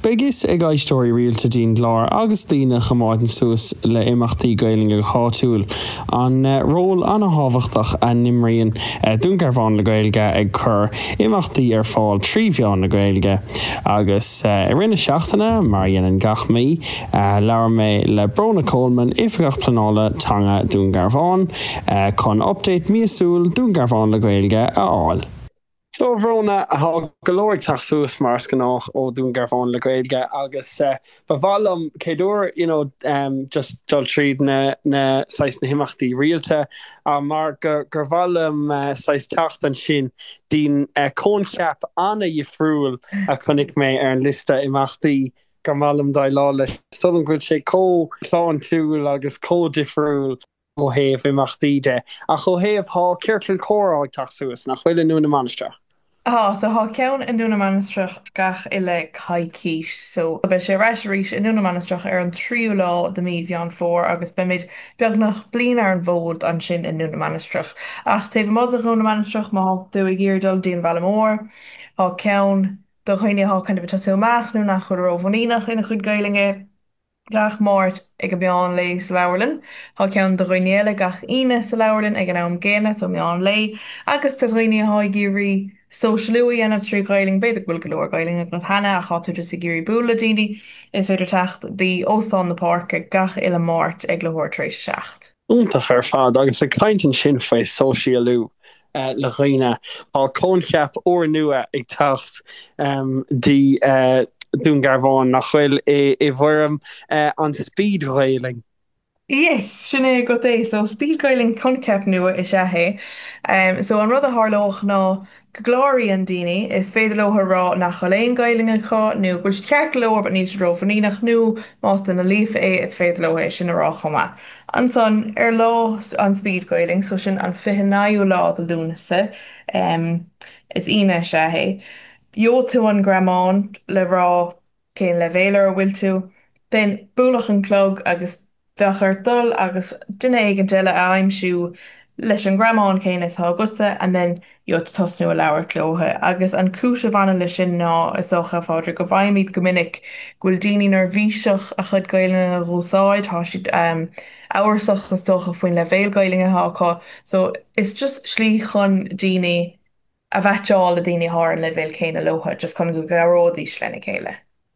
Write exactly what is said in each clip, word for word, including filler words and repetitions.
Begis ag aistóí rialta dín lár agus daoine chamáidin suas le imachtaí gailinge háitiúil an uh, ról anna hábhachtach a nimríonn uh, dúngarmháin le gailge ag chur imachtaí ar fáil tríomheán na gailge agus uh, rinne seachtaina mar dhéanaan gach mí uh, leabhar mé le Brona Coleman ifigach planála tanga dúngarmháin uh, chun update míosúil dúngarmháin le gailge a áil. So Brona ha galorig tachsús mars gannach ó dúngarmháin le gailge agus uh, bhalam céadúr you know um just jol tríd na na sais na himachtaí rialta a mar gur gur bhalam uh, sais tacht an sin dín uh, cóncheap anna dhifriúil a chunig mé ar an lista imachtaí gur bhalam dá lá leis stolan gúil sé có chláán túil agus có difriúil ó héamh imachtaíide a cho héamh há ceircil córáid tachsús nach chuile nua na manistra. Ah, so há ceann in dúna manastrach gach ile caiicís, so be sé reisirís in dúna manastrach ar an tríú lá de mí bhean fór agus be méid beag nach blin ar an bhód an sin in dúna manastrach. Ach taobh mod a dúna manastrach má dú i ggéir dul díon bhela mór, há ceann do chuoine há chuna bit tasúach nó nach chud rómhaíach ina chud gailinge gach máirt ag go beán lei sa leabharlann, há ceann do roinéile gach ine sa leabharlann ag an am géine so meán lei, agus do roiine há géirí Socialúí anmh trí gailing beidir bhfuil go leor gailing ag hana a chaú just i ggéirí búla daoine is féidir techt dí óstán na parca gach ile máirt ag le thuirtrééis seacht. Úntaach ar fad agus a caiintin sin faoi socialú uh, le roiine á cóncheap ó nua ag tacht um, dí uh, dúngarmháin nach chuil i, i bhfuirm uh, an speed railing. Yes, sinné go é, so speed gailing concept nua is sé um, so an rud a hálóch ná glóí an daine is féidir lotha rá nach choléon gailinge chu nó bhfuil ceart leor ba níos rófaníach nó más den na lífa é is féidir lotha sin ará chuma. An son ar lá an speed gailing so sin an fihannaú lá do lúnasa um, is ine sé. Jo tú an gramán le rá cén le bhéile bhfuil tú, den búlach an clog agus bheachar dul agus duine éigen deile aimimsú leis an gramán céine is thugutsa and then jo tosnú a leabhar clóthe agus an cúise bhana lei sin ná is socha fáidir go bhaimimiid go minic ghfuil daoine nar bhíseach a chud gailinge rúsáid tá siad um, áhairsach na socha faoin le bhéal gailinge háá, so is just slí chun daoine a bheiteáil a daoine thar an le bhéal céine lotha just chun go garódí slena chéile.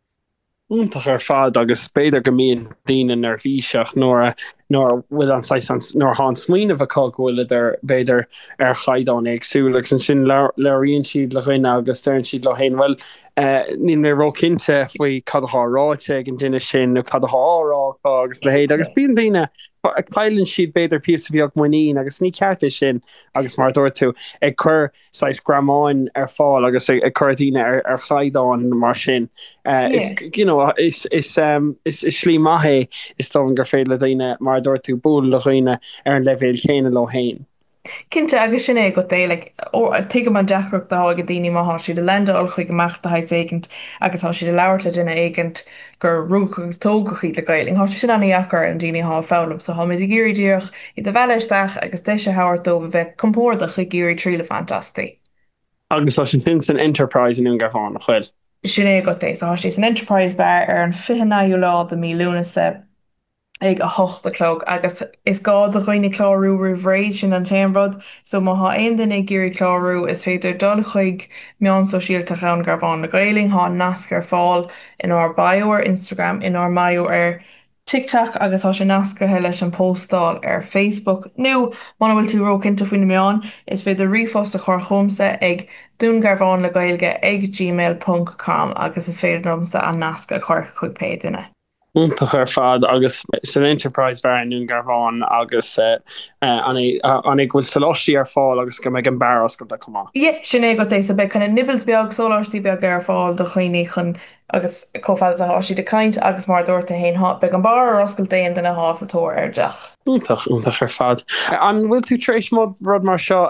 Úntaach ar fad agus spéidir go mííon daine nar bhíseach nóair nóir bhfuil an nóir há smaoineh aá gohfuil ar beidir ar chaidán agsúlaach san sin leiríonn siad le chuine agus steann siad le hain bhfuil ní mé rócinnte faoi cadthráte an duine sin nó cadthárá agus le héad agus bíon daine caiilann siad beidir pí bheoh muín agus ní ceartta sin agus mar dúir tú ag chur sais gramáin ar fáil agus ag chur daine ar, ar chaidán mar sin uh, yeah. is, you know, is, is, um, is, is slí maithé is tó gur féad le daine mar dúir tú búil le chuoine ar an leibhéal chéine le hain. Cinnte agus sinné go é like, tuige man deachreacht dá go daoine má si de lenda ol chuig goachta haid éigent agus tá si de leabhart le duine éigent gur rúch agus tógachaí le gailing. Tá sin annaíachar an daoine há fálam sa ha mid i ggéirídíoch i de bheileisteach agus de se háir dómh bheith compórdach i ggéirí tríle fantastí. Agus tá sin fin san Enterprise in Ungarfán nach chuil. Sinné go é, so sé an Enterprise bear ar an fihannaú lá de mí lúnasa ag a hochta clog agus is gá do chuoine chlárú rihréid sin an téanrod, so má ha aon duine géirí chlárú is féidir dul chuig meán sosiálta an garbán na gailing há nascar fáil in our bio ar Instagram, in our maio ar TikTok agus tá sé nascathe leis an postáil ar Facebook. Nu mana bhfuil tú rócinnta faoine meán is féidir rifost a chur chumsa ag dúngarmháin le gailge ag gmail dot com agus is féidir domsa an nasca chur chuig pe duine. Úntaach ar fad agus san Enterprise bhar an Ungarfán agus uh, uh, anig bhfuil solátí ar fáil agus go méid an barras go de cumá. Ié, sinné go é, so be chuna nibbles beag solátí beag ar fáil do chuoine chun agus cófáil a háisí de caint agus mar dúirta haon há be an bar oscail daon duna hás atóir ar deach. Úntaach úntaach ar fad. An bhfuil tú trééis mod rud mar seo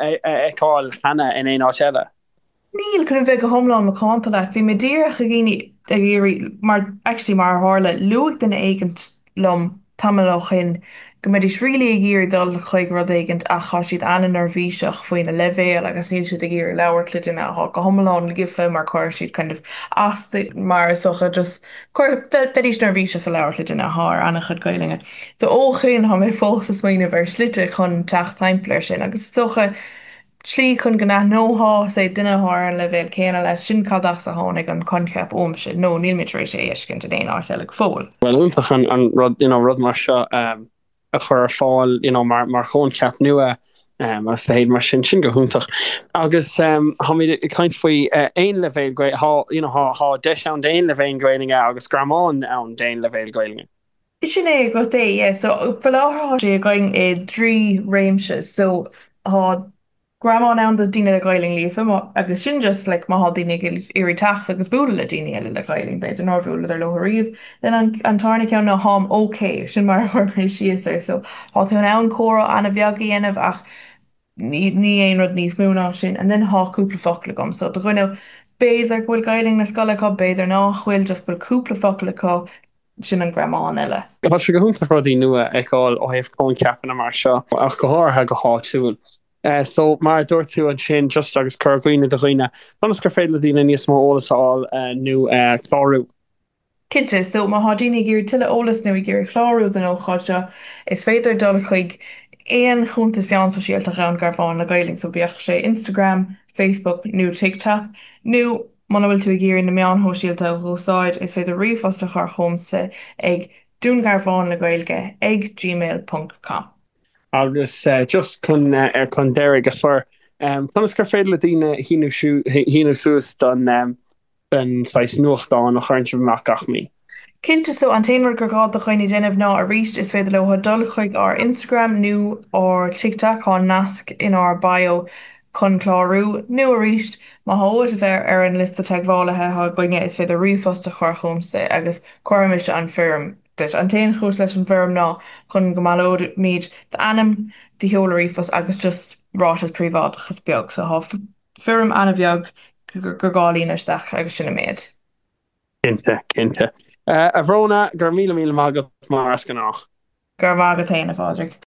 agáil hena in éon áit eile? Níl chun bheith go thomláin na cáanta le, bhí mé ddíreach a gcíine a géirí mar actually mar hála luigh den éigent lom tamilech in go méid is rilí a ggéir dul chuig rud éigent a cha siad an nervvíiseach faoin na levéil agus níl siad a ggéir leabhart le á go thoán le gifa mar chuir siad kind of as mar socha just chuir pedís nervvíiseach a leabhart le duna th anna chud gaiilinge. Tá óchéin ha mé fótas moine bhar slite chun techt timpplair sin agus socha slí chun gona nóá sé duinethir le bhéil céine le sin cadach a tháinig an conceap ómse nó nílmitrééis sé éiscin a déon áte le fóil. Well úntaach an an rud you know, rud mar seo um, a chur fáil you know, mar mar chun ceap nua um, as léid mar sin sin go húntaach. Agus um, ha mí kaint faoi uh, ein levéil gre há you know, há de an déin levéin greilinge agus gramán an déin levéil greilinge. Is sin é go é, yeah, so fel áthá sé going é trí réimse so há Grandma an de dine le gailing lífa agus sin just like má dine iri tacht agus búla le dine eile le gailing beit an orhúla ar lo riomh, den an an tarna cean na ham oké sin mar chuir siar so há an an chora anna bheagaí anamh ach ní éon rud níos múná sin an den háúpla fola gom so do chuine béidir bhfuil gailing na scalaá béidir nachhfuil just bfuil cúpla fola sin an grandma an eile. Tá se go húnta rodí nua agáil ó héh cón ceapan mar seo ach go háthe go háúil. Uh, so mar dúirú an sin just agus chughine do chuoine. Panas gur féile dtíine níos má ólasáil uh, nó uh, chlárú. Kinte, so má hádíine gur tuile ólas nu i gur chlárú den ó chaide is féidir dul chuig éon chuntas fian sosiálta an garbháin le gailing so bíoch sé Instagram, Facebook, nó TikTok, nó mana bhfuil tú ggéir na meán hóisialta rosáid is féidir riomfosta chu chumsa ag dún garbháin le gailge ag gmail dot com. Agus uh, just chun uh, ar chun deir go for um, panas gur féile dtíine híú suas don um, den sais nuachtáin nach chuint meach mí. Cinnte so an téanmar gur gád a chuoine déanamh ná a ríist is féidir le dul chuig ar Instagram nó ó TikTok á nasc in our bio chun chlárú nu a ríist má háid a bheith ar an lista teaghálathe ha goine is féidir riomfosta chuirchumsa agus choirmiiste an firm. An téan chús leis an bhirm ná chun go máóid míid de anam de heolarífos agus just rátas privát chus beag so há firm anna bheag gur gáíoneisteach agus sinna méid. Cinnte cinnte. Uh, a bhróna gur mí mí mágad mar as gan nach. Gur mágad taana fáidir.